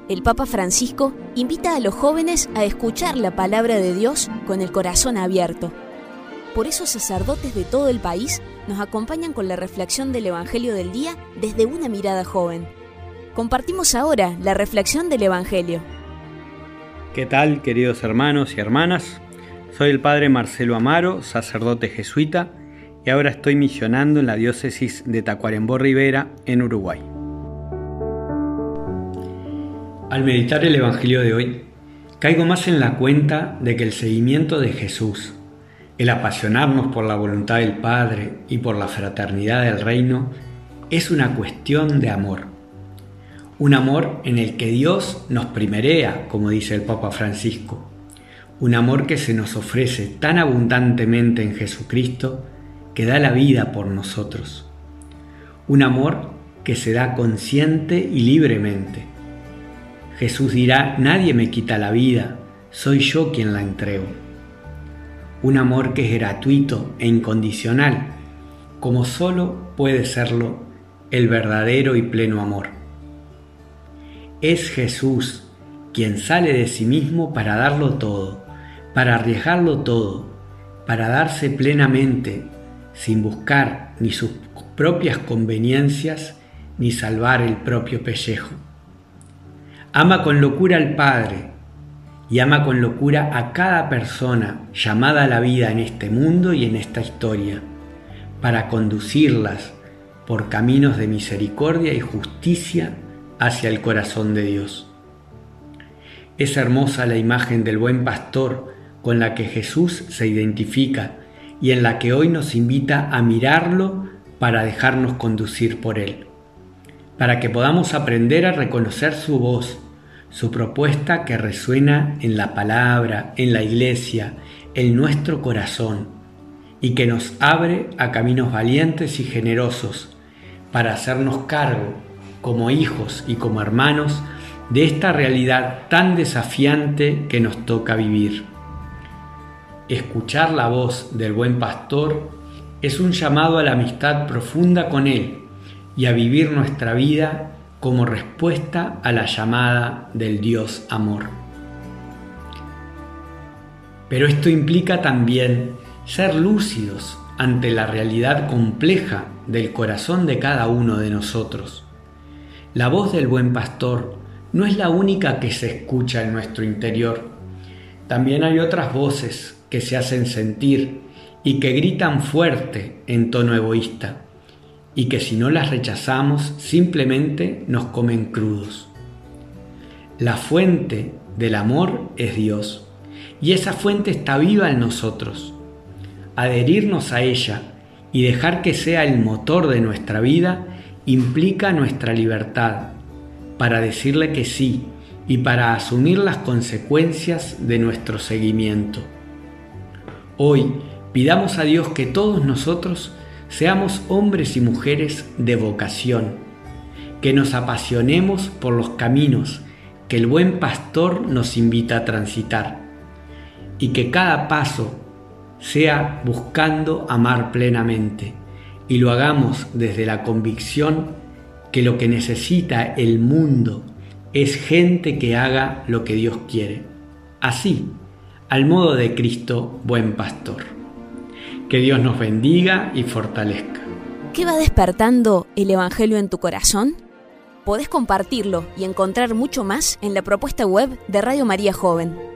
el Papa Francisco invita a los jóvenes a escuchar la palabra de Dios con el corazón abierto. Por eso sacerdotes de todo el país nos acompañan con la reflexión del Evangelio del día desde una mirada joven. Compartimos ahora la reflexión del Evangelio. ¿Qué tal, queridos hermanos y hermanas? Soy el Padre Marcelo Amaro, sacerdote jesuita, y ahora estoy misionando en la diócesis de Tacuarembó Rivera, en Uruguay. Al meditar el Evangelio de hoy, caigo más en la cuenta de que el seguimiento de Jesús, el apasionarnos por la voluntad del Padre y por la fraternidad del reino, es una cuestión de amor. Un amor en el que Dios nos primerea, como dice el Papa Francisco. Un amor que se nos ofrece tan abundantemente en Jesucristo que da la vida por nosotros. Un amor que se da consciente y libremente. Jesús dirá: nadie me quita la vida, soy yo quien la entrego. Un amor que es gratuito e incondicional, como solo puede serlo el verdadero y pleno amor. Es Jesús quien sale de sí mismo para darlo todo, para arriesgarlo todo, para darse plenamente, sin buscar ni sus propias conveniencias ni salvar el propio pellejo. Ama con locura al Padre y ama con locura a cada persona llamada a la vida en este mundo y en esta historia, para conducirlas por caminos de misericordia y justicia hacia el corazón de Dios. Es hermosa la imagen del buen pastor con la que Jesús se identifica y en la que hoy nos invita a mirarlo para dejarnos conducir por él, para que podamos aprender a reconocer su voz, su propuesta que resuena en la palabra, en la iglesia, en nuestro corazón, y que nos abre a caminos valientes y generosos para hacernos cargo, como hijos y como hermanos, de esta realidad tan desafiante que nos toca vivir. Escuchar la voz del buen pastor es un llamado a la amistad profunda con él y a vivir nuestra vida como respuesta a la llamada del Dios amor. Pero esto implica también ser lúcidos ante la realidad compleja del corazón de cada uno de nosotros. La voz del buen pastor no es la única que se escucha en nuestro interior. También hay otras voces que se hacen sentir y que gritan fuerte en tono egoísta, y que si no las rechazamos simplemente nos comen crudos. La fuente del amor es Dios, y esa fuente está viva en nosotros. Adherirnos a ella y dejar que sea el motor de nuestra vida implica nuestra libertad para decirle que sí y para asumir las consecuencias de nuestro seguimiento. Hoy pidamos a Dios que todos nosotros seamos hombres y mujeres de vocación, que nos apasionemos por los caminos que el buen pastor nos invita a transitar, y que cada paso sea buscando amar plenamente, y lo hagamos desde la convicción que lo que necesita el mundo es gente que haga lo que Dios quiere, así, al modo de Cristo, buen pastor. Que Dios nos bendiga y fortalezca. ¿Qué va despertando el Evangelio en tu corazón? Podés compartirlo y encontrar mucho más en la propuesta web de Radio María Joven.